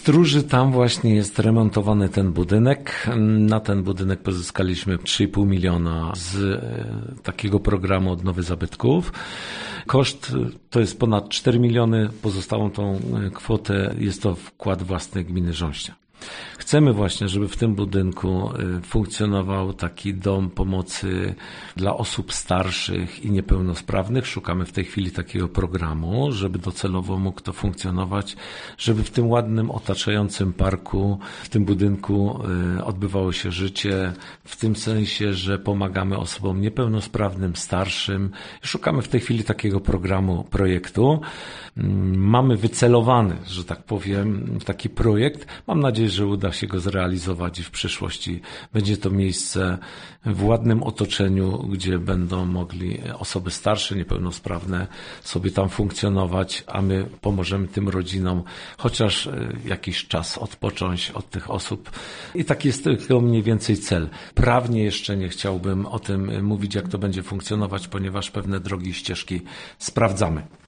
Stróży tam właśnie jest remontowany ten budynek. Na ten budynek pozyskaliśmy 3,5 miliona z takiego programu odnowy zabytków. Koszt to jest ponad 4 miliony. Pozostałą tą kwotę jest to wkład własny gminy Rząścia. Chcemy właśnie, żeby w tym budynku funkcjonował taki dom pomocy dla osób starszych i niepełnosprawnych. Szukamy w tej chwili takiego programu, żeby docelowo mógł to funkcjonować, żeby w tym ładnym, otaczającym parku, w tym budynku odbywało się życie, w tym sensie, że pomagamy osobom niepełnosprawnym, starszym. Szukamy w tej chwili takiego programu, projektu. Mamy wycelowany, że tak powiem, taki projekt. Mam nadzieję, że uda się go zrealizować i w przyszłości będzie to miejsce w ładnym otoczeniu, gdzie będą mogli osoby starsze, niepełnosprawne sobie tam funkcjonować, a my pomożemy tym rodzinom chociaż jakiś czas odpocząć od tych osób. I taki jest tylko mniej więcej cel. Prawnie jeszcze nie chciałbym o tym mówić, jak to będzie funkcjonować, ponieważ pewne drogi i ścieżki sprawdzamy.